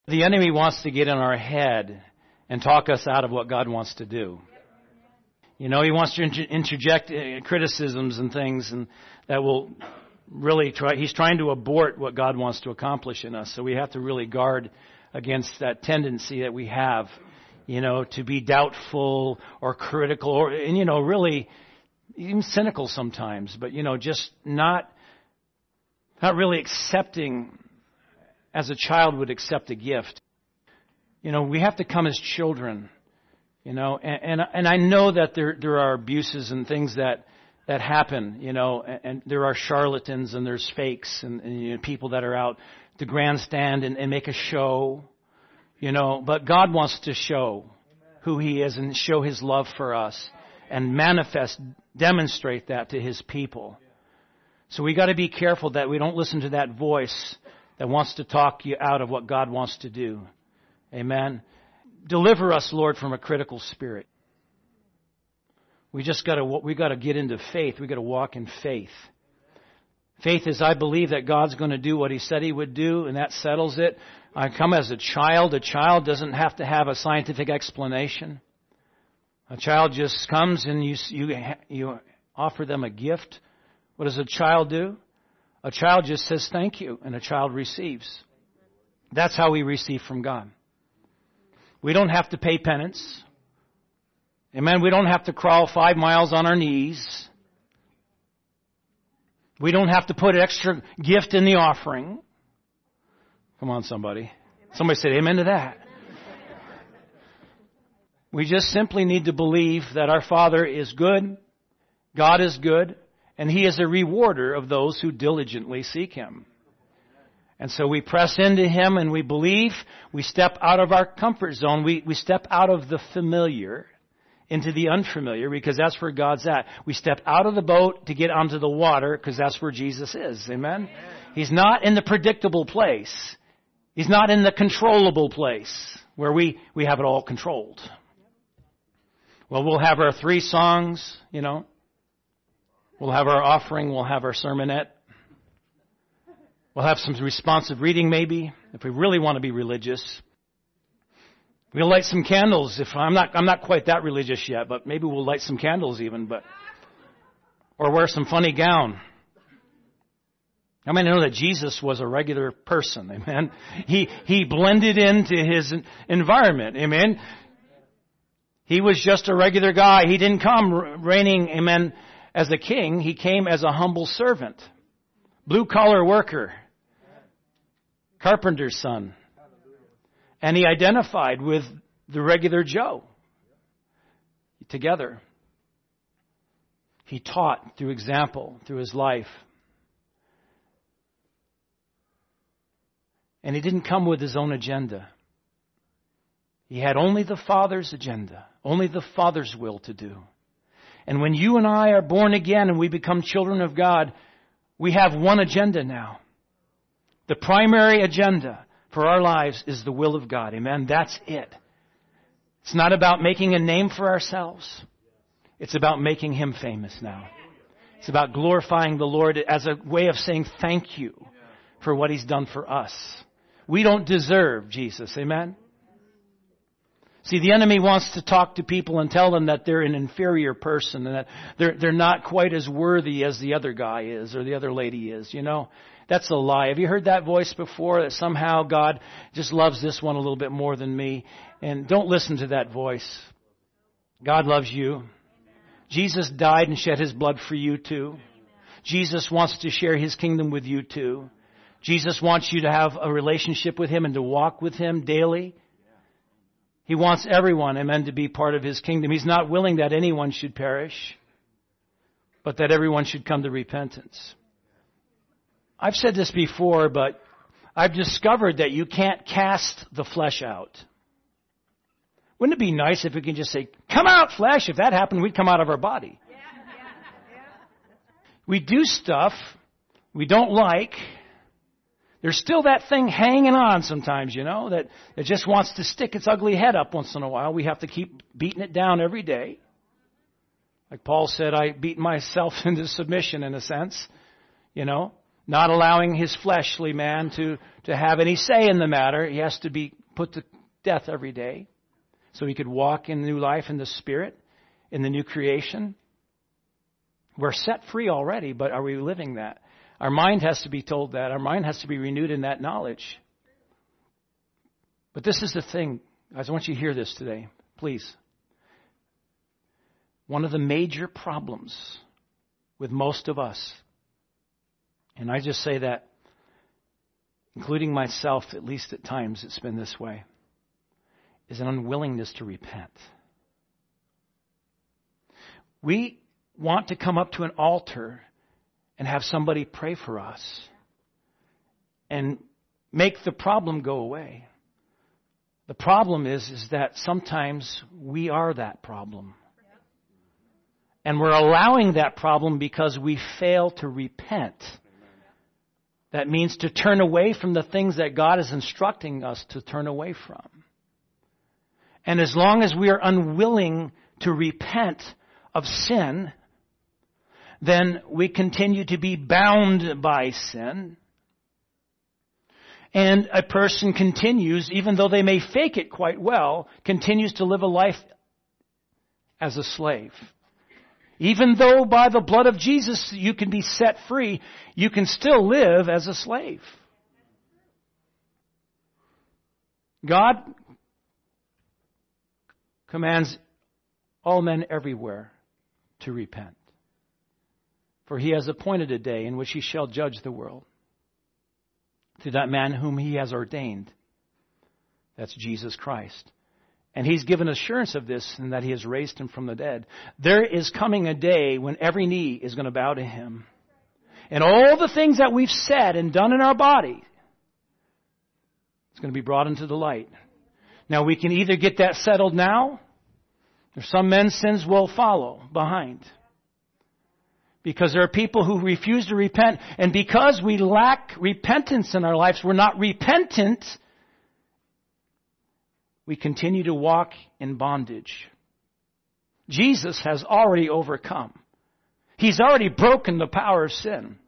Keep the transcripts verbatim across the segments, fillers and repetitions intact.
The enemy wants to get in our head and talk us out of what God wants to do. You know, he wants to inter- interject uh, criticisms and things and that will really try, he's trying to abort what God wants to accomplish in us. So we have to really guard against that tendency that we have, you know, to be doubtful or critical or, and, you know, really even cynical sometimes, but, you know, just not, not really accepting as a child would accept a gift. You know, we have to come as children, you know, and, and, and I know that there, there are abuses and things that, that happen, you know, and, and there are charlatans and there's fakes and, and you know, people that are out to grandstand and, and make a show, you know, but God wants to show who He is and show His love for us and manifest, demonstrate that to His people. So we got to be careful that we don't listen to that voice that wants to talk you out of what God wants to do. Amen. Deliver us, Lord, from a critical spirit. We just got to we got to get into faith. We got to walk in faith. Faith is I believe that God's going to do what He said He would do, and that settles it. I come as a child. A child doesn't have to have a scientific explanation. A child just comes and you you you offer them a gift. What does a child do? A child just says thank you, and a child receives. That's how we receive from God. We don't have to pay penance. Amen. We don't have to crawl five miles on our knees. We don't have to put extra gift in the offering. Come on, somebody. Somebody said amen to that. We just simply need to believe that our Father is good, God is good, and He is a rewarder of those who diligently seek Him. And so we press into Him and we believe. We step out of our comfort zone. We, we step out of the familiar into the unfamiliar because that's where God's at. We step out of the boat to get onto the water because that's where Jesus is. Amen? Amen? He's not in the predictable place. He's not in the controllable place where we, we have it all controlled. Well, we'll have our three songs, you know. We'll have our offering. We'll have our sermonette. We'll have some responsive reading maybe, if we really want to be religious. We'll light some candles. If I'm not, I'm not quite that religious yet, but maybe we'll light some candles even, but, or wear some funny gown. I mean, I know that Jesus was a regular person, amen. He, he blended into his environment, amen. He was just a regular guy. He didn't come reigning, amen, as a king. He came as a humble servant, blue collar worker, carpenter's son. And he identified with the regular Joe together. He taught through example, through his life. And he didn't come with his own agenda. He had only the Father's agenda, only the Father's will to do. And when you and I are born again and we become children of God, we have one agenda now. The primary agenda for our lives is the will of God. Amen? That's it. It's not about making a name for ourselves. It's about making Him famous now. It's about glorifying the Lord as a way of saying thank you for what He's done for us. We don't deserve Jesus. Amen? See, the enemy wants to talk to people and tell them that they're an inferior person and that they're, they're not quite as worthy as the other guy is or the other lady is, you know. That's a lie. Have you heard that voice before, that somehow God just loves this one a little bit more than me? And don't listen to that voice. God loves you. Jesus died and shed His blood for you too. Jesus wants to share His kingdom with you too. Jesus wants you to have a relationship with Him and to walk with Him daily. He wants everyone, amen, to be part of His kingdom. He's not willing that anyone should perish, but that everyone should come to repentance. I've said this before, but I've discovered that you can't cast the flesh out. Wouldn't it be nice if we could just say, come out, flesh? If that happened, we'd come out of our body. Yeah, yeah, yeah. We do stuff we don't like. There's still that thing hanging on sometimes, you know, that, that just wants to stick its ugly head up once in a while. We have to keep beating it down every day. Like Paul said, I beat myself into submission in a sense, you know. not allowing his fleshly man to, to have any say in the matter. He has to be put to death every day so he could walk in new life in the Spirit, in the new creation. We're set free already, but are we living that? Our mind has to be told that. Our mind has to be renewed in that knowledge. But this is the thing. Guys, I want you to hear this today. Please. One of the major problems with most of us, and I just say that, including myself, at least at times it's been this way, is an unwillingness to repent. We want to come up to an altar and have somebody pray for us and make the problem go away. The problem is, is that sometimes we are that problem. And we're allowing that problem because we fail to repent. That means to turn away from the things that God is instructing us to turn away from. And as long as we are unwilling to repent of sin, then we continue to be bound by sin. And a person continues, even though they may fake it quite well, continues to live a life as a slave. Even though by the blood of Jesus you can be set free, you can still live as a slave. God commands all men everywhere to repent. For he has appointed a day in which he shall judge the world through that man whom he has ordained. That's Jesus Christ. And he's given assurance of this in that he has raised him from the dead. There is coming a day when every knee is going to bow to him. And all the things that we've said and done in our body, it's going to be brought into the light. Now we can either get that settled now, or some men's sins will follow behind. Because there are people who refuse to repent. And because we lack repentance in our lives, we're not repentant, we continue to walk in bondage. Jesus has already overcome. He's already broken the power of sin.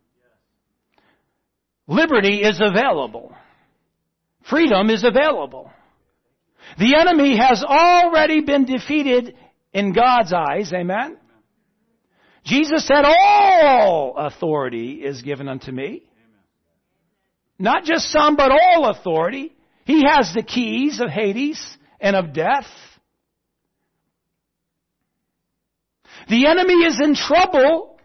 Liberty is available. Freedom is available. The enemy has already been defeated in God's eyes. Amen? Jesus said, all authority is given unto me. Not just some, but all authority. He has the keys of Hades and of death. The enemy is in trouble,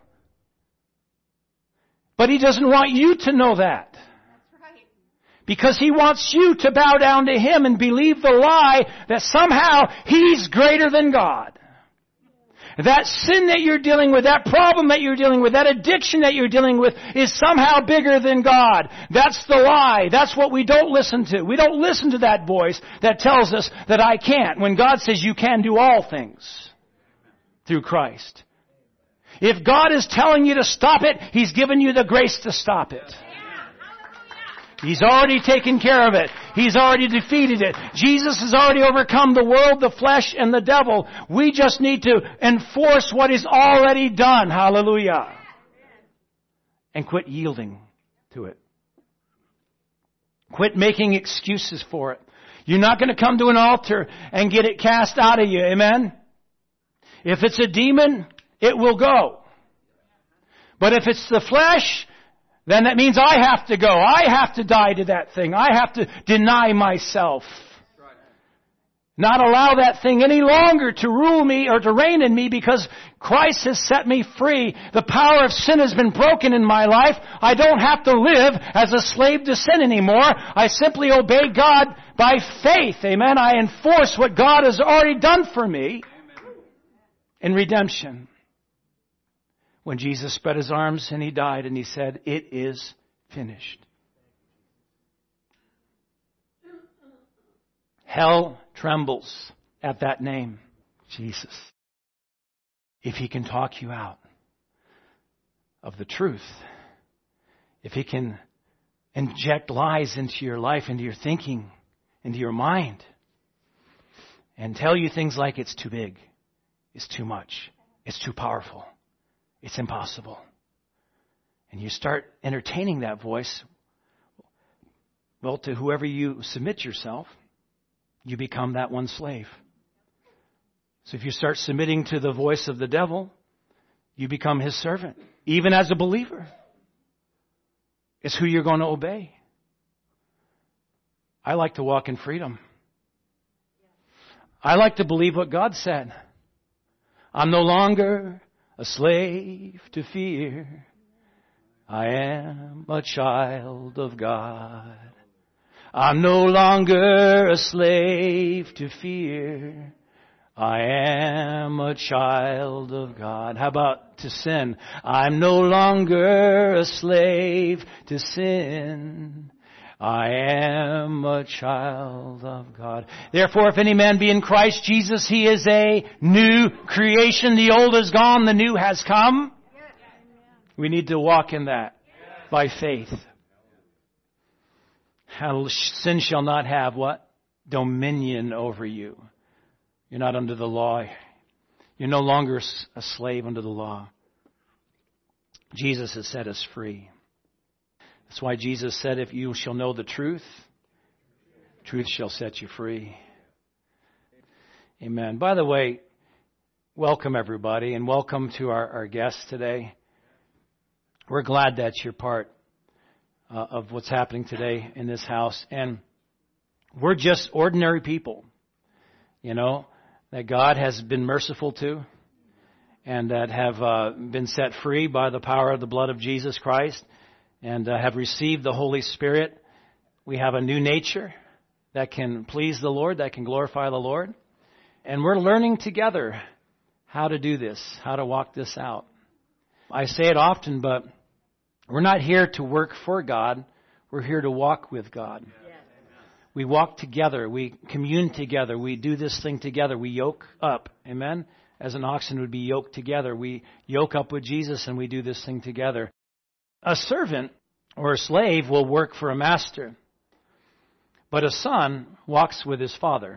but he doesn't want you to know that. That's right. Because he wants you to bow down to him and believe the lie that somehow he's greater than God. That sin that you're dealing with, that problem that you're dealing with, that addiction that you're dealing with is somehow bigger than God. That's the lie. That's what we don't listen to. We don't listen to that voice that tells us that I can't, when God says you can do all things through Christ. If God is telling you to stop it, He's given you the grace to stop it. He's already taken care of it. He's already defeated it. Jesus has already overcome the world, the flesh, and the devil. We just need to enforce what He's already done. Hallelujah. And quit yielding to it. Quit making excuses for it. You're not going to come to an altar and get it cast out of you. Amen? If it's a demon, it will go. But if it's the flesh, then that means I have to go. I have to die to that thing. I have to deny myself. Not allow that thing any longer to rule me or to reign in me, because Christ has set me free. The power of sin has been broken in my life. I don't have to live as a slave to sin anymore. I simply obey God by faith. Amen. I enforce what God has already done for me in redemption. When Jesus spread His arms and He died and He said, "It is finished." Hell trembles at that name, Jesus. If He can talk you out of the truth, if He can inject lies into your life, into your thinking, into your mind, and tell you things like it's too big, it's too much, it's too powerful, it's impossible. and you start entertaining that voice, well, to whoever you submit yourself, you become that one slave. So if you start submitting to the voice of the devil, you become his servant. Even as a believer, it's who you're going to obey. I like to walk in freedom. I like to believe what God said. I'm no longer a slave to fear. I am a child of God. I'm no longer a slave to fear. I am a child of God. How about to sin? I'm no longer a slave to sin. I am a child of God. Therefore, if any man be in Christ Jesus, he is a new creation. The old is gone, the new has come. We need to walk in that by faith. How sin shall not have what? Dominion over you. You're not under the law. You're no longer a slave under the law. Jesus has set us free. That's why Jesus said, if you shall know the truth, truth shall set you free. Amen. By the way, welcome everybody, and welcome to our, our guests today. We're glad that you're part uh, of what's happening today in this house. And we're just ordinary people, you know, that God has been merciful to and that have uh, been set free by the power of the blood of Jesus Christ and uh, have received the Holy Spirit. We have a new nature that can please the Lord, that can glorify the Lord. And we're learning together how to do this, how to walk this out. I say it often, but we're not here to work for God. We're here to walk with God. Yes. We walk together. We commune together. We do this thing together. We yoke up. Amen? As an oxen would be yoked together. We yoke up with Jesus and we do this thing together. A servant or a slave will work for a master, but a son walks with his father.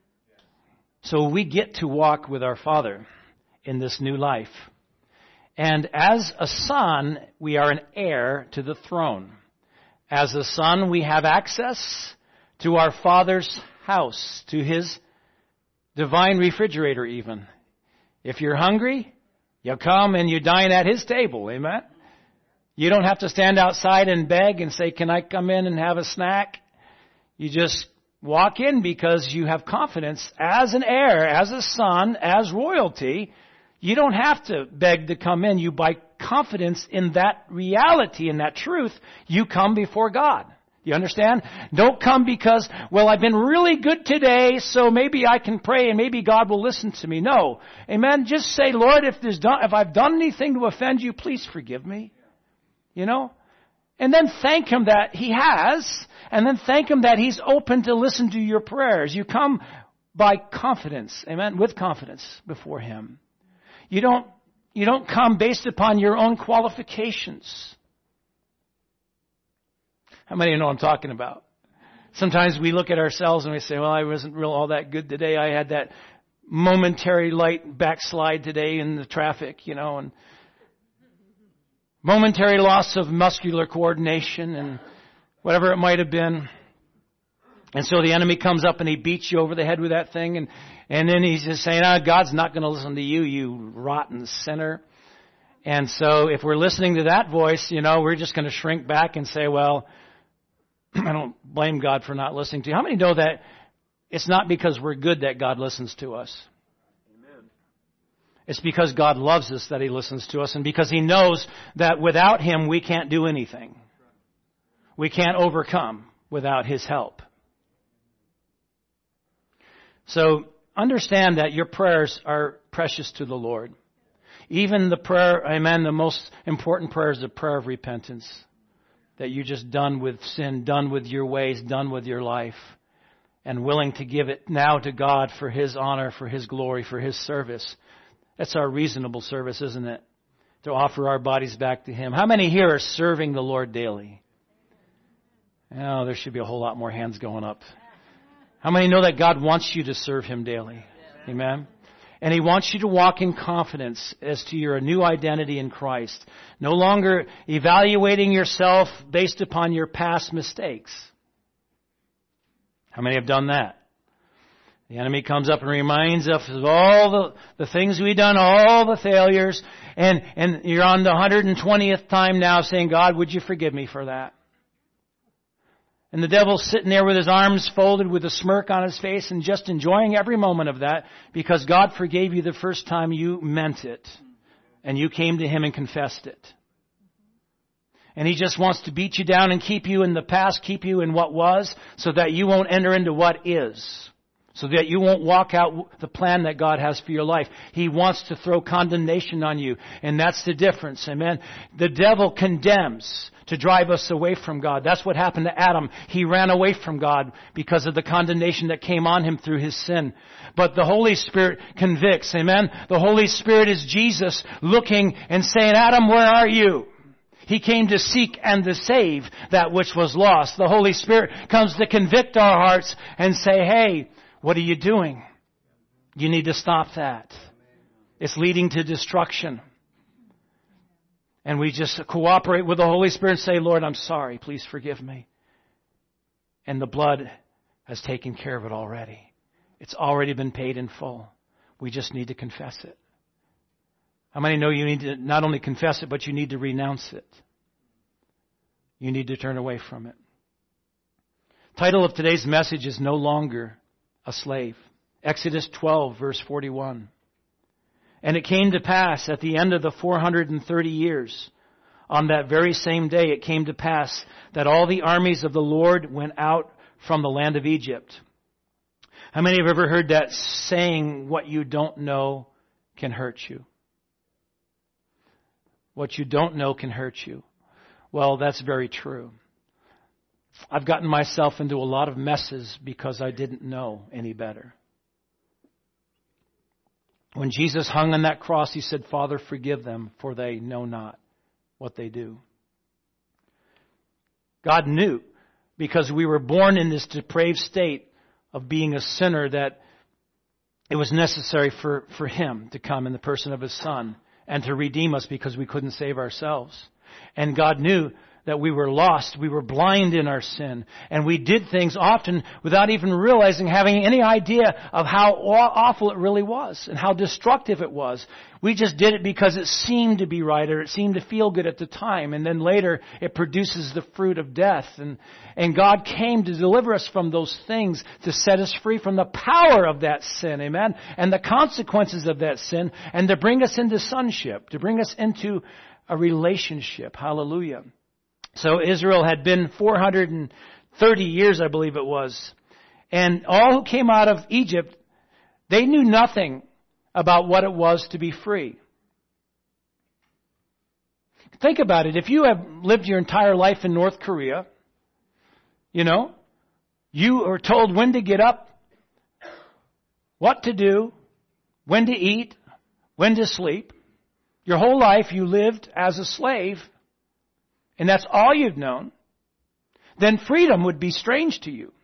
So we get to walk with our Father in this new life. And as a son, we are an heir to the throne. As a son, we have access to our Father's house, to His divine refrigerator even. If you're hungry, you come and you dine at His table. Amen? You don't have to stand outside and beg and say, can I come in and have a snack? You just walk in because you have confidence as an heir, as a son, as royalty. You don't have to beg to come in. You, by confidence in that reality, in that truth, you come before God. You understand? Don't come because, well, I've been really good today, so maybe I can pray and maybe God will listen to me. No. Amen? Just say, Lord, if there's done, if I've done anything to offend you, please forgive me. You know? And then thank Him that He has, and then thank Him that He's open to listen to your prayers. You come by confidence, amen, with confidence before Him. You don't, you don't come based upon your own qualifications. How many of you know what I'm talking about? Sometimes we look at ourselves and we say, well, I wasn't real all that good today. I had that momentary light backslide today in the traffic, you know, and momentary loss of muscular coordination and whatever it might have been. And so the enemy comes up and he beats you over the head with that thing. And, and then he's just saying, oh, God's not going to listen to you, you rotten sinner. And so if we're listening to that voice, you know, we're just going to shrink back and say, well, I don't blame God for not listening to you. How many know that it's not because we're good that God listens to us? It's because God loves us that He listens to us, and because He knows that without Him we can't do anything. We can't overcome without His help. So understand that your prayers are precious to the Lord. Even the prayer, amen, the most important prayer is the prayer of repentance. That you're just done with sin, done with your ways, done with your life, and willing to give it now to God for His honor, for His glory, for His service. That's our reasonable service, isn't it? To offer our bodies back to Him. How many here are serving the Lord daily? Oh, there should be a whole lot more hands going up. How many know that God wants you to serve Him daily? Amen? And He wants you to walk in confidence as to your new identity in Christ. No longer evaluating yourself based upon your past mistakes. How many have done that? The enemy comes up and reminds us of all the, the things we've done, all the failures, and, and you're on the one hundred twentieth time now saying, God, would you forgive me for that? And the devil's sitting there with his arms folded with a smirk on his face and just enjoying every moment of that because God forgave you the first time you meant it and you came to Him and confessed it. And he just wants to beat you down and keep you in the past, keep you in what was, so that you won't enter into what is. So that you won't walk out the plan that God has for your life. He wants to throw condemnation on you. And that's the difference. Amen. The devil condemns to drive us away from God. That's what happened to Adam. He ran away from God because of the condemnation that came on him through his sin. But the Holy Spirit convicts. Amen. The Holy Spirit is Jesus looking and saying, Adam, where are you? He came to seek and to save that which was lost. The Holy Spirit comes to convict our hearts and say, hey, what are you doing? You need to stop that. It's leading to destruction. And we just cooperate with the Holy Spirit and say, Lord, I'm sorry. Please forgive me. And the blood has taken care of it already. It's already been paid in full. We just need to confess it. How many know you need to not only confess it, but you need to renounce it? You need to turn away from it. Title of today's message is No Longer a Slave. Exodus twelve, verse forty-one. And it came to pass at the end of the four hundred thirty years, on that very same day it came to pass that all the armies of the Lord went out from the land of Egypt. How many have ever heard that saying, what you don't know can hurt you? What you don't know can hurt you. Well, that's very true. I've gotten myself into a lot of messes because I didn't know any better. When Jesus hung on that cross, He said, Father, forgive them, for they know not what they do. God knew, because we were born in this depraved state of being a sinner, that it was necessary for, for Him to come in the person of His Son and to redeem us because we couldn't save ourselves. And God knew that we were lost, we were blind in our sin, and we did things often without even realizing, having any idea of how awful it really was and how destructive it was. We just did it because it seemed to be right, or it seemed to feel good at the time, and then later it produces the fruit of death. And, and God came to deliver us from those things, to set us free from the power of that sin, amen, and the consequences of that sin, and to bring us into sonship, to bring us into a relationship. Hallelujah. So Israel had been four hundred thirty years, I believe it was. And all who came out of Egypt, they knew nothing about what it was to be free. Think about it. If you have lived your entire life in North Korea, you know, you are told when to get up, what to do, when to eat, when to sleep. Your whole life you lived as a slave, and that's all you've known, then freedom would be strange to you.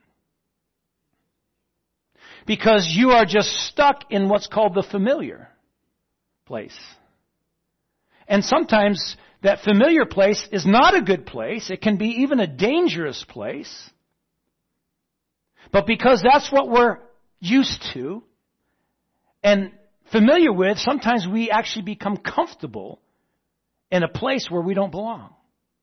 Because you are just stuck in what's called the familiar place. And sometimes that familiar place is not a good place. It can be even a dangerous place. But because that's what we're used to and familiar with, sometimes we actually become comfortable in a place where we don't belong.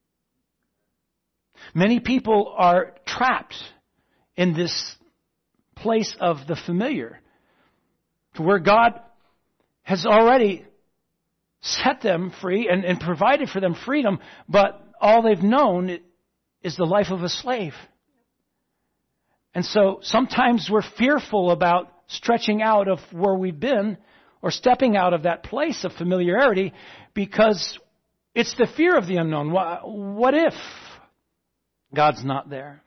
Many people are trapped in this place of the familiar, to where God has already set them free and, and provided for them freedom, but all they've known is the life of a slave. And so sometimes we're fearful about stretching out of where we've been or stepping out of that place of familiarity because it's the fear of the unknown. What if God's not there?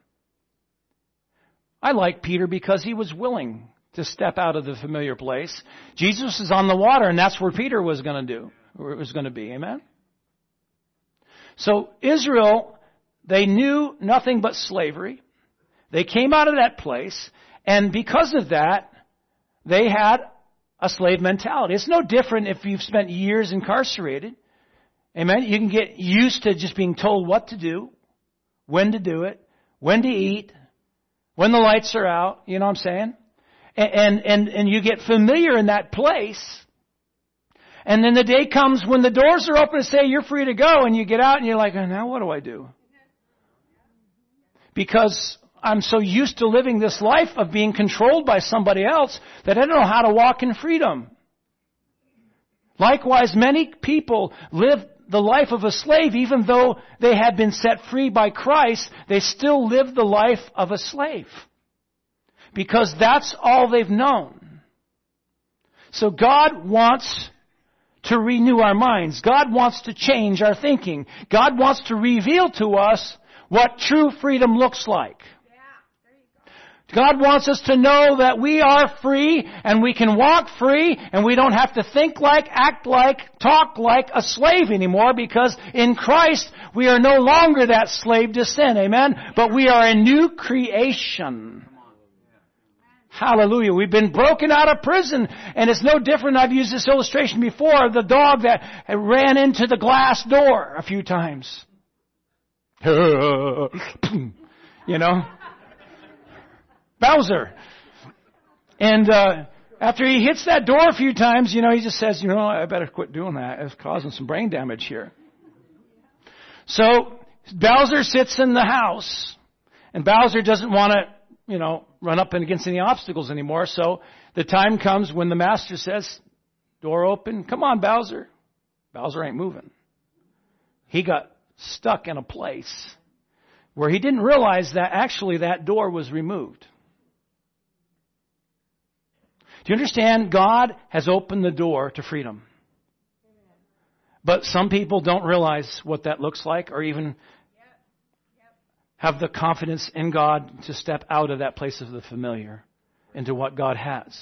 I like Peter because he was willing to step out of the familiar place. Jesus is on the water, and that's where Peter was going to do, or it was going to be. Amen? So Israel, they knew nothing but slavery. They came out of that place, and because of that, they had a slave mentality. It's no different if you've spent years incarcerated. Amen? You can get used to just being told what to do, when to do it, when to eat, when the lights are out. You know what I'm saying? And, and, and you get familiar in that place. And then the day comes when the doors are open to say you're free to go, and you get out and you're like, oh, now what do I do? Because I'm so used to living this life of being controlled by somebody else that I don't know how to walk in freedom. Likewise, many people live the life of a slave. Even though they had been set free by Christ, they still live the life of a slave. Because that's all they've known. So God wants to renew our minds. God wants to change our thinking. God wants to reveal to us what true freedom looks like. God wants us to know that we are free and we can walk free and we don't have to think like, act like, talk like a slave anymore, because in Christ we are no longer that slave to sin. Amen? But we are a new creation. Hallelujah. We've been broken out of prison, and it's no different. I've used this illustration before, the dog that ran into the glass door a few times. You know? Bowser. And uh, after he hits that door a few times, you know, he just says, you know, I better quit doing that. It's causing some brain damage here. So Bowser sits in the house, and Bowser doesn't want to, you know, run up and against any obstacles anymore. So the time comes when the master says, door open, come on, Bowser. Bowser ain't moving. He got stuck in a place where he didn't realize that actually that door was removed. Do you understand? God has opened the door to freedom. But some people don't realize what that looks like, or even have the confidence in God to step out of that place of the familiar into what God has.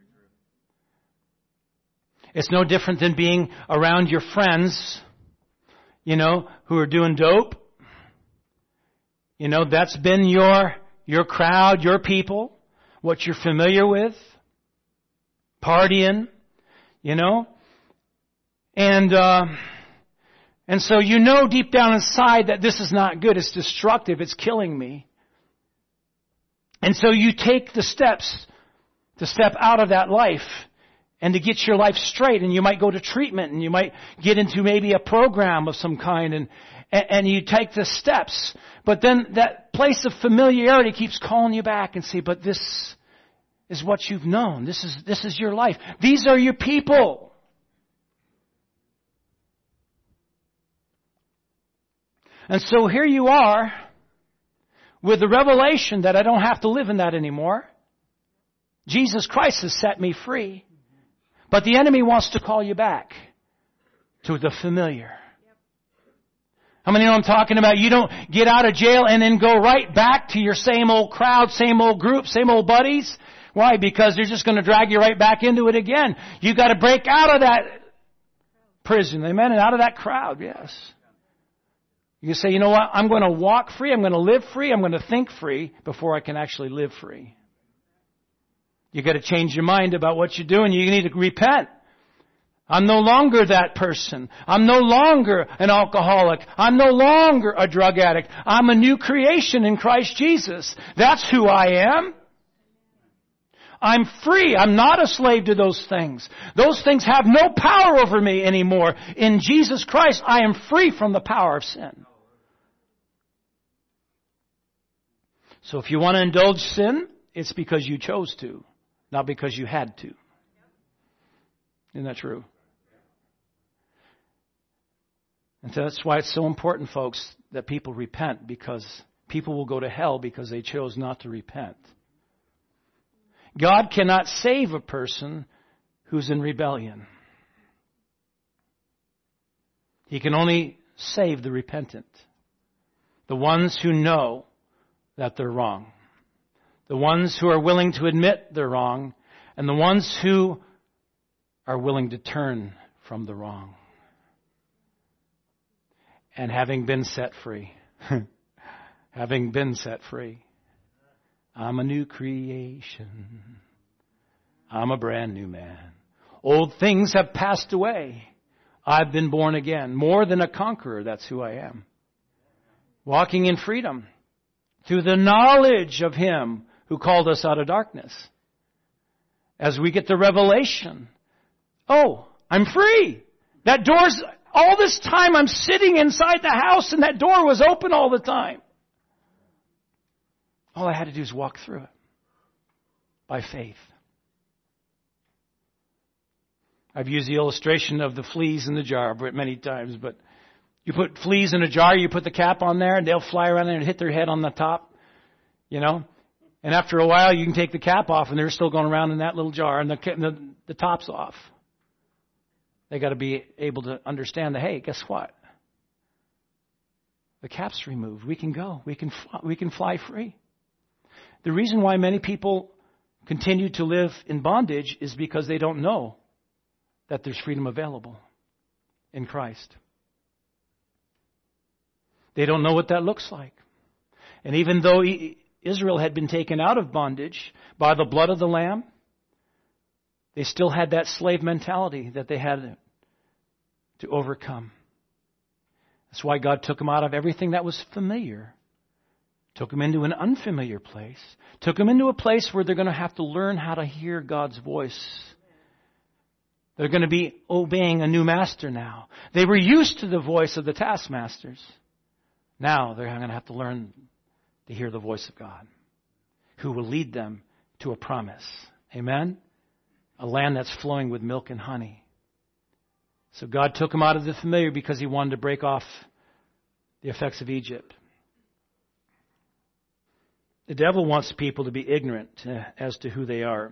It's no different than being around your friends, you know, who are doing dope. You know, that's been your, your crowd, your people, what you're familiar with. Partying, you know. And, uh, and so you know deep down inside that this is not good. It's destructive. It's killing me. And so you take the steps to step out of that life and to get your life straight. And you might go to treatment, and you might get into maybe a program of some kind, and, and you take the steps. But then that place of familiarity keeps calling you back and say, but this is what you've known. This is, this is your life. These are your people. And so here you are with the revelation that I don't have to live in that anymore. Jesus Christ has set me free. But the enemy wants to call you back to the familiar. How many know I'm talking about? You don't get out of jail and then go right back to your same old crowd, same old group, same old buddies. Why? Because they're just going to drag you right back into it again. You've got to break out of that prison, amen, and out of that crowd, yes. You say, you know what, I'm going to walk free, I'm going to live free, I'm going to think free before I can actually live free. You've got to change your mind about what you're doing. You need to repent. I'm no longer that person. I'm no longer an alcoholic. I'm no longer a drug addict. I'm a new creation in Christ Jesus. That's who I am. I'm free. I'm not a slave to those things. Those things have no power over me anymore. In Jesus Christ, I am free from the power of sin. So if you want to indulge sin, it's because you chose to, not because you had to. Isn't that true? And so that's why it's so important, folks, that people repent, because people will go to hell because they chose not to repent. God cannot save a person who's in rebellion. He can only save the repentant. The ones who know that they're wrong. The ones who are willing to admit they're wrong. And the ones who are willing to turn from the wrong. And having been set free. having been set free. I'm a new creation. I'm a brand new man. Old things have passed away. I've been born again. More than a conqueror, that's who I am. Walking in freedom through the knowledge of Him who called us out of darkness. As we get the revelation, oh, I'm free. That door's, all this time I'm sitting inside the house and that door was open all the time. All I had to do is walk through it by faith. I've used the illustration of the fleas in the jar many times, but you put fleas in a jar, you put the cap on there, and they'll fly around there and hit their head on the top, you know. And after a while, you can take the cap off, and they're still going around in that little jar, and the the, the top's off. They got to be able to understand that, hey, guess what? The cap's removed. We can go. We can fly, we can fly free. The reason why many people continue to live in bondage is because they don't know that there's freedom available in Christ. They don't know what that looks like. And even though Israel had been taken out of bondage by the blood of the Lamb, they still had that slave mentality that they had to overcome. That's why God took them out of everything that was familiar. Took them into an unfamiliar place. Took them into a place where they're going to have to learn how to hear God's voice. They're going to be obeying a new master now. They were used to the voice of the taskmasters. Now they're going to have to learn to hear the voice of God, who will lead them to a promise. Amen? A land that's flowing with milk and honey. So God took them out of the familiar because He wanted to break off the effects of Egypt. The devil wants people to be ignorant as to who they are.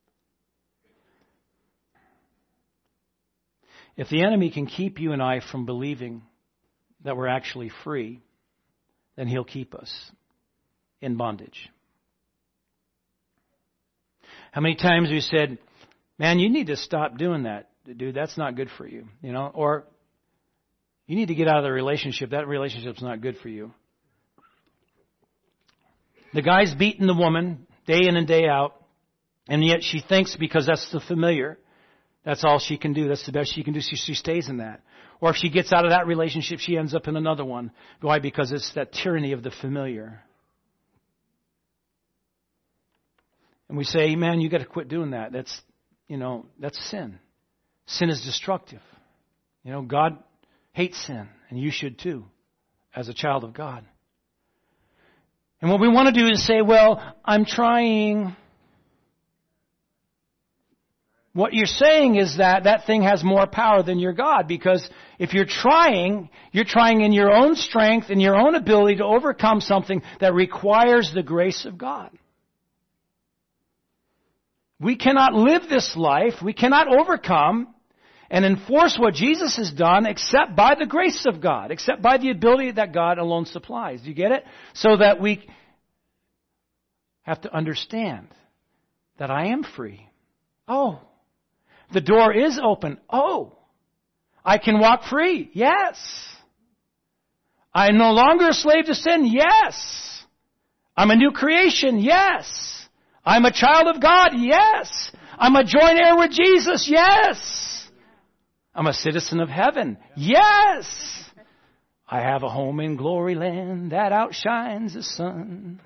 If the enemy can keep you and I from believing that we're actually free, then he'll keep us in bondage. How many times we said, man, you need to stop doing that, dude. That's not good for you. You know, or you need to get out of the relationship. That relationship's not good for you. The guy's beating the woman day in and day out, and yet she thinks because that's the familiar, that's all she can do. That's the best she can do. She, she stays in that. Or if she gets out of that relationship, she ends up in another one. Why? Because it's that tyranny of the familiar. And we say, man, you got to quit doing that. That's, you know, that's sin. Sin is destructive. You know, God hates sin, and you should too, as a child of God. And what we want to do is say, well, I'm trying. What you're saying is that that thing has more power than your God, because if you're trying, you're trying in your own strength and your own ability to overcome something that requires the grace of God. We cannot live this life, we cannot overcome and enforce what Jesus has done except by the grace of God, except by the ability that God alone supplies. Do you get it? So that we have to understand that I am free. Oh, the door is open. Oh, I can walk free. Yes. I'm no longer a slave to sin. Yes. I'm a new creation. Yes. I'm a child of God. Yes. I'm a joint heir with Jesus. Yes. I'm a citizen of heaven. Yes. I have a home in glory land that outshines the sun.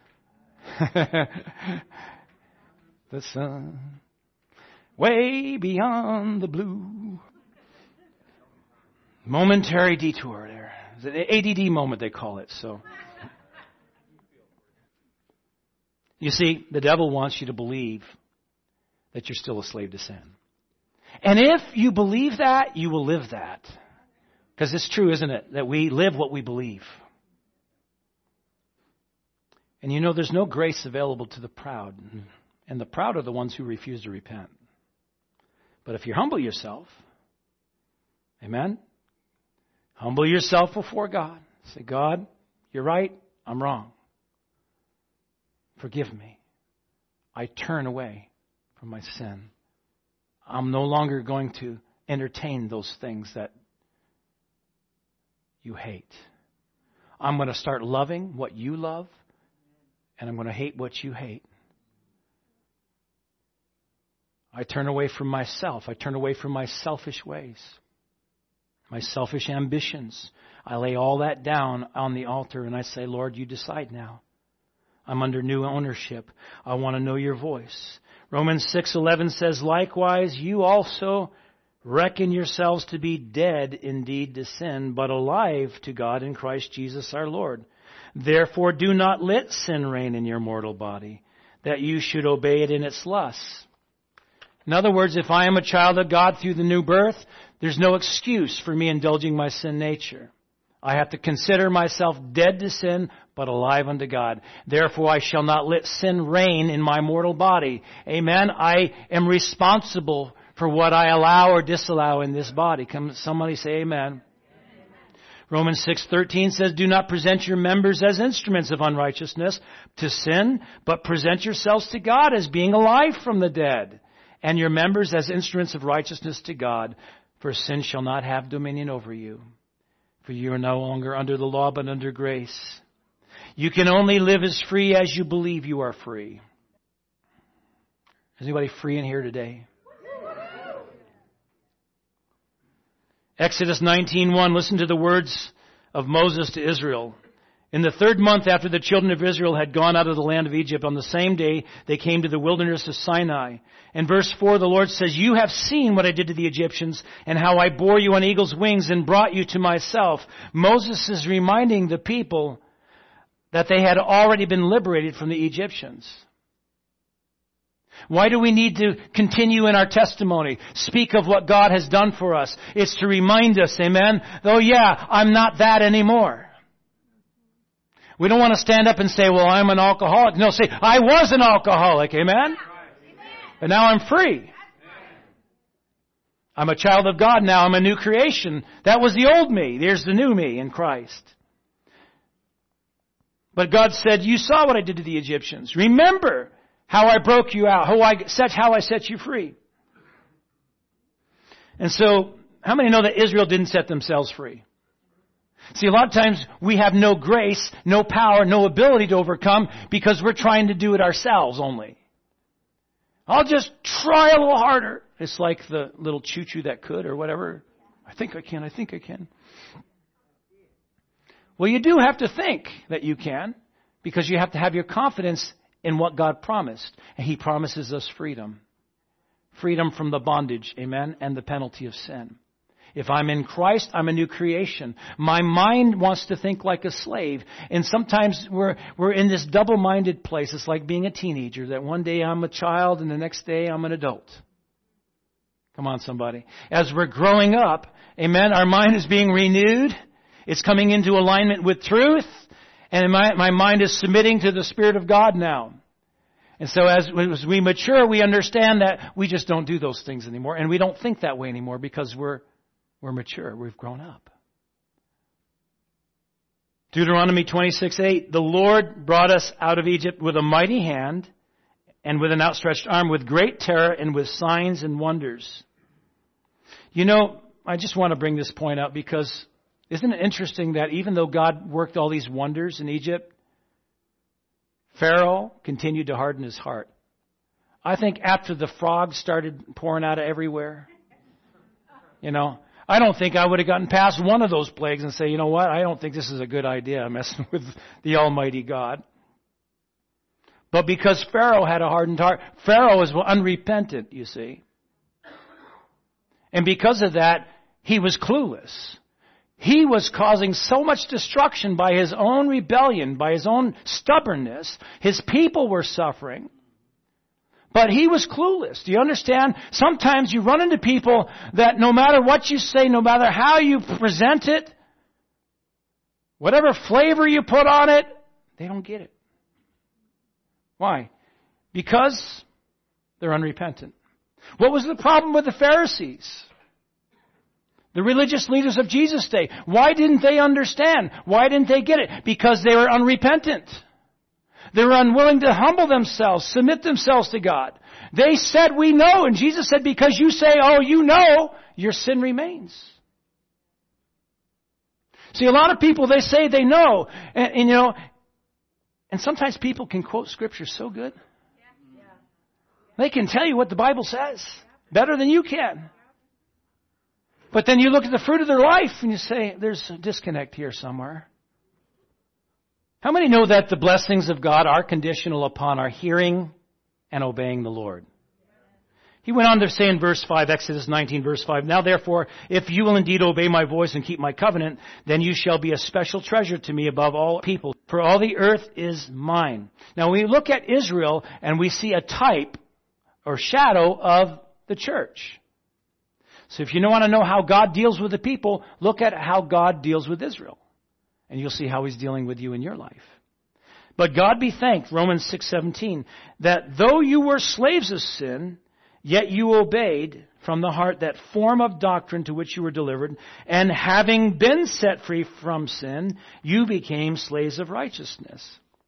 The sun. Way beyond the blue. Momentary detour there. It's an A D D moment, they call it. So, you see, the devil wants you to believe that you're still a slave to sin. And if you believe that, you will live that. Because it's true, isn't it? That we live what we believe. And you know, there's no grace available to the proud. And the proud are the ones who refuse to repent. But if you humble yourself, amen? Humble yourself before God. Say, God, you're right, I'm wrong. Forgive me. I turn away from my sin. I'm no longer going to entertain those things that you hate. I'm going to start loving what you love, and I'm going to hate what you hate. I turn away from myself. I turn away from my selfish ways, my selfish ambitions. I lay all that down on the altar and I say, Lord, you decide now. I'm under new ownership. I want to know your voice. Romans six eleven says, likewise, you also reckon yourselves to be dead indeed to sin, but alive to God in Christ Jesus our Lord. Therefore do not let sin reign in your mortal body, that you should obey it in its lusts. In other words, if I am a child of God through the new birth, there's no excuse for me indulging my sin nature. I have to consider myself dead to sin, but alive unto God. Therefore I shall not let sin reign in my mortal body. Amen. I am responsible for what I allow or disallow in this body. Come, somebody say amen. Romans six thirteen says, do not present your members as instruments of unrighteousness to sin, but present yourselves to God as being alive from the dead, and your members as instruments of righteousness to God, for sin shall not have dominion over you. For you are no longer under the law, but under grace. You can only live as free as you believe you are free. Is anybody free in here today? Exodus nineteen one, listen to the words of Moses to Israel. In the third month after the children of Israel had gone out of the land of Egypt, on the same day they came to the wilderness of Sinai. In verse four, the Lord says, you have seen what I did to the Egyptians and how I bore you on eagle's wings and brought you to myself. Moses is reminding the people that they had already been liberated from the Egyptians. Why do we need to continue in our testimony? Speak of what God has done for us. It's to remind us, amen, though, yeah, I'm not that anymore. We don't want to stand up and say, well, I'm an alcoholic. No, say, I was an alcoholic, amen? But now I'm free. I'm a child of God now. I'm a new creation. That was the old me. There's the new me in Christ. But God said, you saw what I did to the Egyptians. Remember how I broke you out, how I set, how I set you free. And so, how many know that Israel didn't set themselves free? See, a lot of times we have no grace, no power, no ability to overcome because we're trying to do it ourselves only. I'll just try a little harder. It's like the little choo-choo that could or whatever. I think I can, I think I can. Well, you do have to think that you can because you have to have your confidence in what God promised. And He promises us freedom. Freedom from the bondage, amen, and the penalty of sin. If I'm in Christ, I'm a new creation. My mind wants to think like a slave. And sometimes we're we're in this double-minded place. It's like being a teenager, that one day I'm a child and the next day I'm an adult. Come on, somebody. As we're growing up, amen, our mind is being renewed. It's coming into alignment with truth. And my, my mind is submitting to the Spirit of God now. And so as, as we mature, we understand that we just don't do those things anymore. And we don't think that way anymore because we're we're mature. We've grown up. Deuteronomy twenty-six eight, the Lord brought us out of Egypt with a mighty hand and with an outstretched arm, with great terror and with signs and wonders. You know, I just want to bring this point out because isn't it interesting that even though God worked all these wonders in Egypt, Pharaoh continued to harden his heart. I think after the frogs started pouring out of everywhere, you know, I don't think I would have gotten past one of those plagues and say, you know what, I don't think this is a good idea, messing with the Almighty God. But because Pharaoh had a hardened heart, Pharaoh was unrepentant, you see. And because of that, he was clueless. He was causing so much destruction by his own rebellion, by his own stubbornness. His people were suffering. But he was clueless. Do you understand? Sometimes you run into people that no matter what you say, no matter how you present it, whatever flavor you put on it, they don't get it. Why? Because they're unrepentant. What was the problem with the Pharisees? The religious leaders of Jesus' day. Why didn't they understand? Why didn't they get it? Because they were unrepentant. They were unwilling to humble themselves, submit themselves to God. They said, we know. And Jesus said, because you say, oh, you know, your sin remains. See, a lot of people, they say they know. And, and you know, and sometimes people can quote Scripture so good. They can tell you what the Bible says better than you can. But then you look at the fruit of their life and you say, there's a disconnect here somewhere. How many know that the blessings of God are conditional upon our hearing and obeying the Lord? He went on to say in verse five, Exodus nineteen, verse five, now therefore, if you will indeed obey my voice and keep my covenant, then you shall be a special treasure to me above all people, for all the earth is mine. Now we look at Israel and we see a type or shadow of the church. So if you want to know how God deals with the people, look at how God deals with Israel. And you'll see how He's dealing with you in your life. But God be thanked, Romans six seventeen, that though you were slaves of sin, yet you obeyed from the heart that form of doctrine to which you were delivered, and having been set free from sin, you became slaves of righteousness.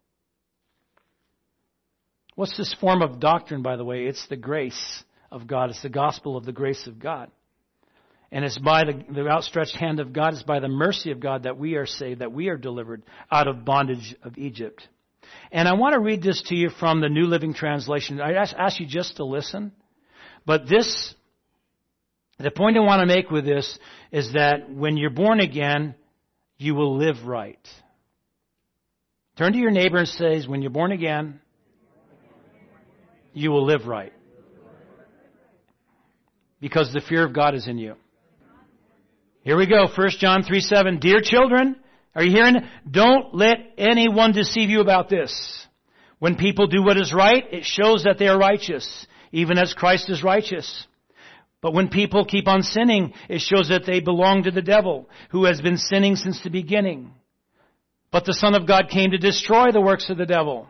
What's this form of doctrine, by the way? It's the grace of God. It's the gospel of the grace of God. And it's by the, the outstretched hand of God, it's by the mercy of God that we are saved, that we are delivered out of bondage of Egypt. And I want to read this to you from the New Living Translation. I ask, ask you just to listen. But this, the point I want to make with this is that when you're born again, you will live right. Turn to your neighbor and say, when you're born again, you will live right. Because the fear of God is in you. Here we go, First John three seven. Dear children, are you hearing? Don't let anyone deceive you about this. When people do what is right, it shows that they are righteous, even as Christ is righteous. But when people keep on sinning, it shows that they belong to the devil, who has been sinning since the beginning. But the Son of God came to destroy the works of the devil.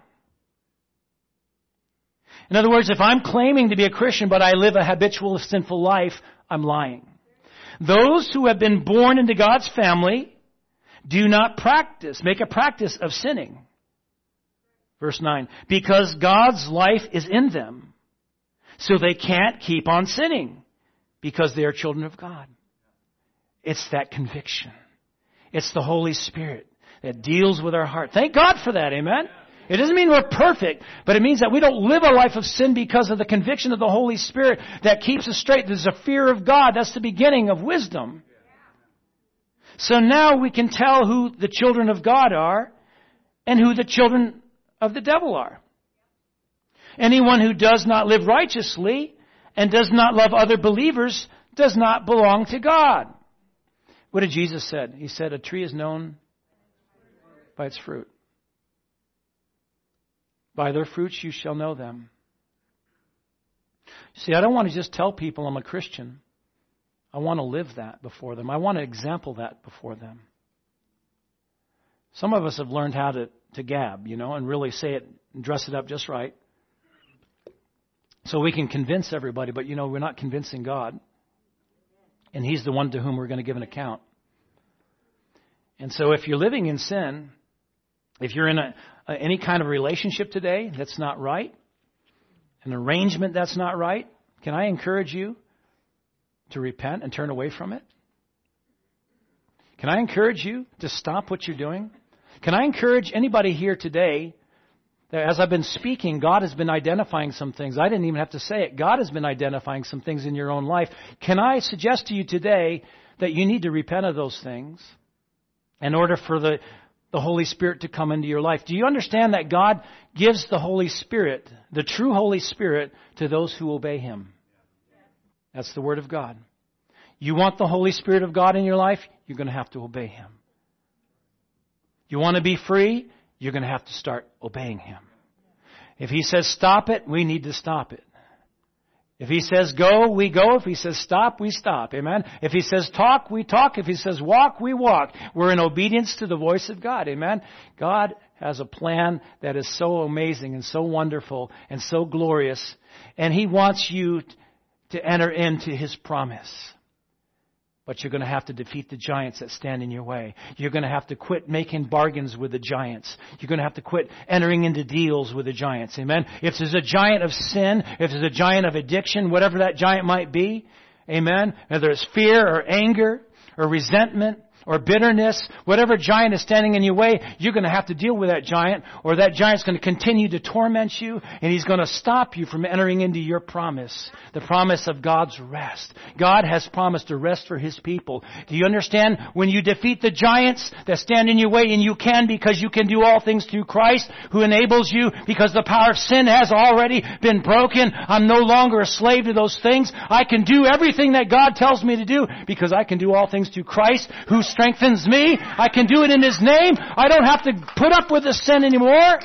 In other words, if I'm claiming to be a Christian, but I live a habitual sinful life, I'm lying. Those who have been born into God's family do not practice, make a practice of sinning. Verse nine, because God's life is in them. So they can't keep on sinning because they are children of God. It's that conviction. It's the Holy Spirit that deals with our heart. Thank God for that, amen? It doesn't mean we're perfect, but it means that we don't live a life of sin because of the conviction of the Holy Spirit that keeps us straight. There's a fear of God. That's the beginning of wisdom. So now we can tell who the children of God are and who the children of the devil are. Anyone who does not live righteously and does not love other believers does not belong to God. What did Jesus say? He said, a tree is known by its fruit. By their fruits you shall know them. See, I don't want to just tell people I'm a Christian. I want to live that before them. I want to example that before them. Some of us have learned how to, to gab, you know, and really say it and dress it up just right. So we can convince everybody, but you know, we're not convincing God. And He's the one to whom we're going to give an account. And so if you're living in sin, if you're in a, a, any kind of relationship today that's not right, an arrangement that's not right, can I encourage you to repent and turn away from it? Can I encourage you to stop what you're doing? Can I encourage anybody here today that as I've been speaking, God has been identifying some things. I didn't even have to say it. God has been identifying some things in your own life. Can I suggest to you today that you need to repent of those things in order for the the Holy Spirit to come into your life? Do you understand that God gives the Holy Spirit, the true Holy Spirit, to those who obey Him? That's the Word of God. You want the Holy Spirit of God in your life? You're going to have to obey Him. You want to be free? You're going to have to start obeying Him. If He says stop it, we need to stop it. If He says go, we go. If He says stop, we stop. Amen. If He says talk, we talk. If He says walk, we walk. We're in obedience to the voice of God. Amen. God has a plan that is so amazing and so wonderful and so glorious. And He wants you to enter into His promise. But you're going to have to defeat the giants that stand in your way. You're going to have to quit making bargains with the giants. You're going to have to quit entering into deals with the giants. Amen. If there's a giant of sin, if there's a giant of addiction, whatever that giant might be, amen, whether it's fear or anger or resentment or bitterness, whatever giant is standing in your way, you're going to have to deal with that giant, or that giant's going to continue to torment you, and he's going to stop you from entering into your promise, the promise of God's rest. God has promised a rest for His people. Do you understand? When you defeat the giants that stand in your way, and you can because you can do all things through Christ who enables you, because the power of sin has already been broken. I'm no longer a slave to those things. I can do everything that God tells me to do because I can do all things through Christ who strengthens me. I can do it in His name. I don't have to put up with the sin anymore.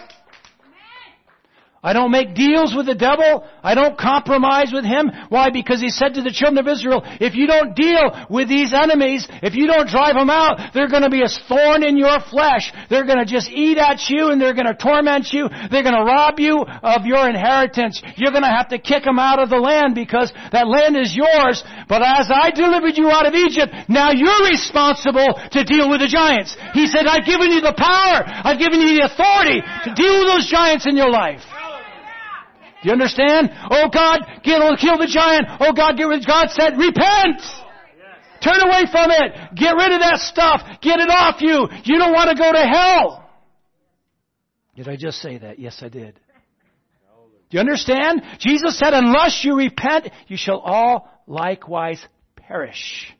I don't make deals with the devil. I don't compromise with him. Why? Because He said to the children of Israel, if you don't deal with these enemies, if you don't drive them out, they're going to be a thorn in your flesh. They're going to just eat at you, and they're going to torment you. They're going to rob you of your inheritance. You're going to have to kick them out of the land because that land is yours. But as I delivered you out of Egypt, now you're responsible to deal with the giants. He said, I've given you the power. I've given you the authority to deal with those giants in your life. Do you understand? Oh God, get, kill the giant. Oh God, get rid. God said, repent. Turn away from it. Get rid of that stuff. Get it off you. You don't want to go to hell. Did I just say that? Yes, I did. Do you understand? Jesus said, unless you repent, you shall all likewise perish.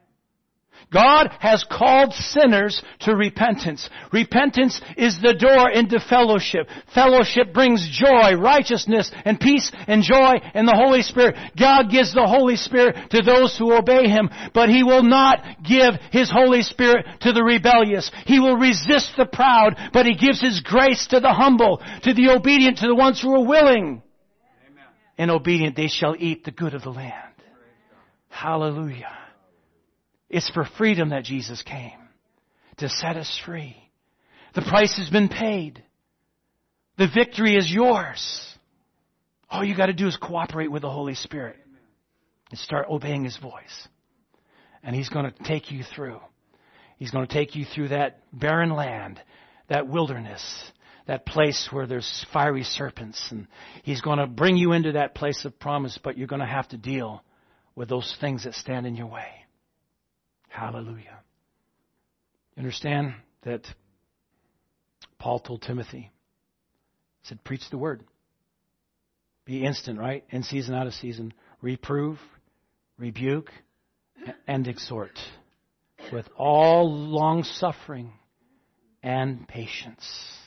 God has called sinners to repentance. Repentance is the door into fellowship. Fellowship brings joy, righteousness, and peace and joy in the Holy Spirit. God gives the Holy Spirit to those who obey Him, but He will not give His Holy Spirit to the rebellious. He will resist the proud, but He gives His grace to the humble, to the obedient, to the ones who are willing. Amen. And obedient, they shall eat the good of the land. Hallelujah. It's for freedom that Jesus came, to set us free. The price has been paid. The victory is yours. All you got to do is cooperate with the Holy Spirit and start obeying His voice. And He's going to take you through. He's going to take you through that barren land, that wilderness, that place where there's fiery serpents. And He's going to bring you into that place of promise, but you're going to have to deal with those things that stand in your way. Hallelujah. You understand that Paul told Timothy, he said, preach the word. Be instant, right? In season, out of season. Reprove, rebuke, and exhort with all long suffering and patience.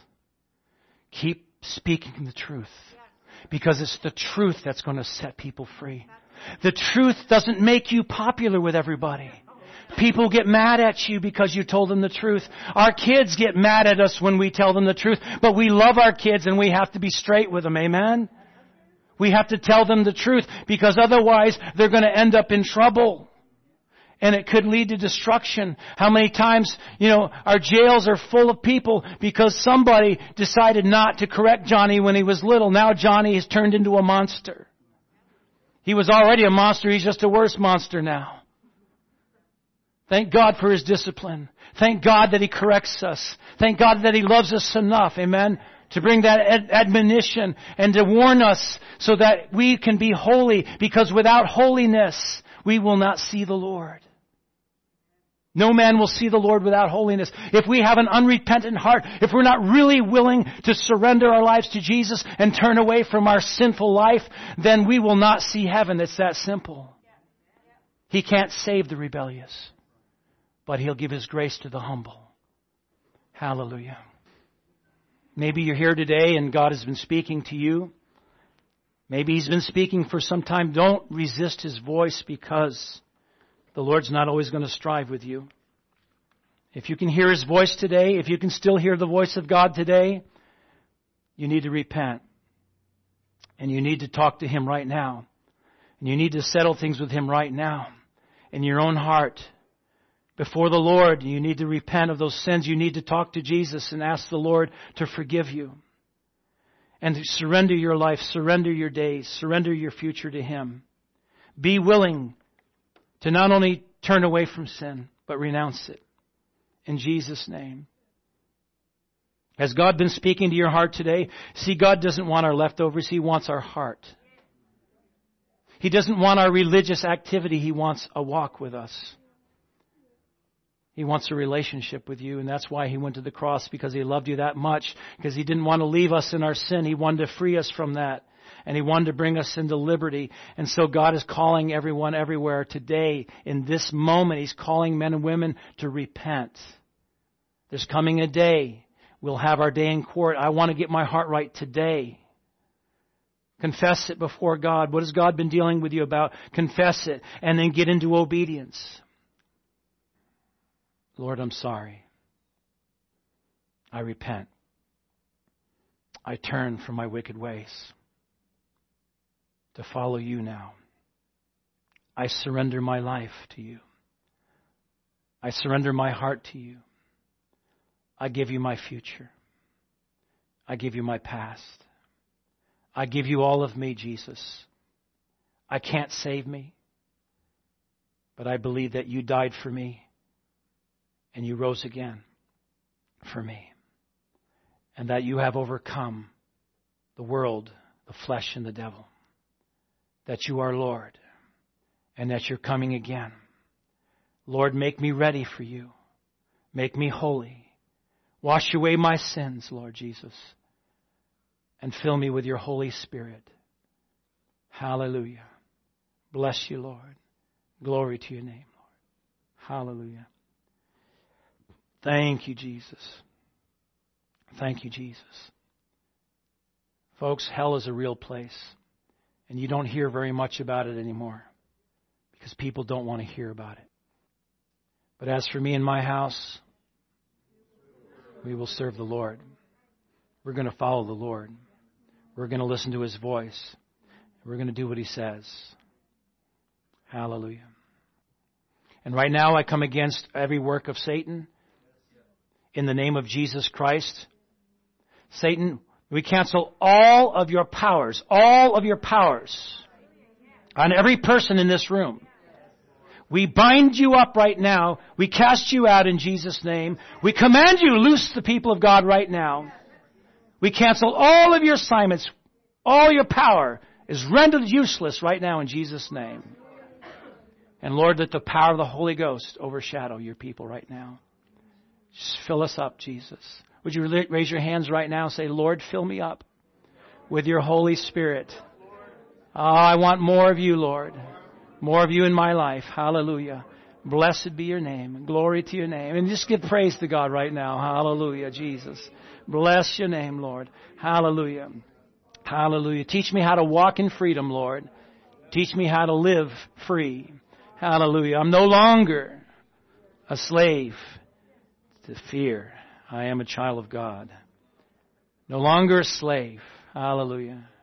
Keep speaking the truth, because it's the truth that's going to set people free. The truth doesn't make you popular with everybody. People get mad at you because you told them the truth. Our kids get mad at us when we tell them the truth, but we love our kids and we have to be straight with them. Amen? We have to tell them the truth, because otherwise they're going to end up in trouble. And it could lead to destruction. How many times, you know, our jails are full of people because somebody decided not to correct Johnny when he was little. Now Johnny has turned into a monster. He was already a monster. He's just a worse monster now. Thank God for His discipline. Thank God that He corrects us. Thank God that He loves us enough, amen, to bring that ad- admonition and to warn us so that we can be holy, because without holiness, we will not see the Lord. No man will see the Lord without holiness. If we have an unrepentant heart, if we're not really willing to surrender our lives to Jesus and turn away from our sinful life, then we will not see heaven. It's that simple. He can't save the rebellious, but He'll give His grace to the humble. Hallelujah. Maybe you're here today and God has been speaking to you. Maybe He's been speaking for some time. Don't resist His voice, because the Lord's not always going to strive with you. If you can hear His voice today, if you can still hear the voice of God today, you need to repent. And you need to talk to Him right now. And you need to settle things with Him right now in your own heart. Before the Lord, you need to repent of those sins. You need to talk to Jesus and ask the Lord to forgive you. And to surrender your life, surrender your days, surrender your future to Him. Be willing to not only turn away from sin, but renounce it. In Jesus' name. Has God been speaking to your heart today? See, God doesn't want our leftovers. He wants our heart. He doesn't want our religious activity. He wants a walk with us. He wants a relationship with you, and that's why He went to the cross, because He loved you that much, because He didn't want to leave us in our sin. He wanted to free us from that, and He wanted to bring us into liberty. And so God is calling everyone everywhere today. In this moment, He's calling men and women to repent. There's coming a day we'll have our day in court. I want to get my heart right today. Confess it before God. What has God been dealing with you about? Confess it, and then get into obedience. Lord, I'm sorry. I repent. I turn from my wicked ways to follow You now. I surrender my life to You. I surrender my heart to You. I give You my future. I give You my past. I give You all of me, Jesus. I can't save me, but I believe that You died for me and You rose again for me, and that You have overcome the world, the flesh, and the devil, that You are Lord, and that You're coming again. Lord, make me ready for You. Make me holy. Wash away my sins, Lord Jesus, and fill me with Your Holy Spirit. Hallelujah. Bless You, Lord. Glory to Your name, Lord. Hallelujah. Thank You, Jesus. Thank You, Jesus. Folks, hell is a real place, and you don't hear very much about it anymore because people don't want to hear about it. But as for me and my house, we will serve the Lord. We're going to follow the Lord. We're going to listen to His voice. We're going to do what He says. Hallelujah. And right now I come against every work of Satan in the name of Jesus Christ. Satan, we cancel all of your powers, all of your powers on every person in this room. We bind you up right now. We cast you out in Jesus' name. We command you, loose the people of God right now. We cancel all of your assignments. All your power is rendered useless right now in Jesus' name. And Lord, let the power of the Holy Ghost overshadow your people right now. Just fill us up, Jesus. Would you raise your hands right now and say, Lord, fill me up with Your Holy Spirit. Oh, I want more of You, Lord. More of You in my life. Hallelujah. Blessed be Your name. Glory to Your name. And just give praise to God right now. Hallelujah, Jesus. Bless Your name, Lord. Hallelujah. Hallelujah. Teach me how to walk in freedom, Lord. Teach me how to live free. Hallelujah. I'm no longer a slave to fear. I am a child of God. No longer a slave. Hallelujah.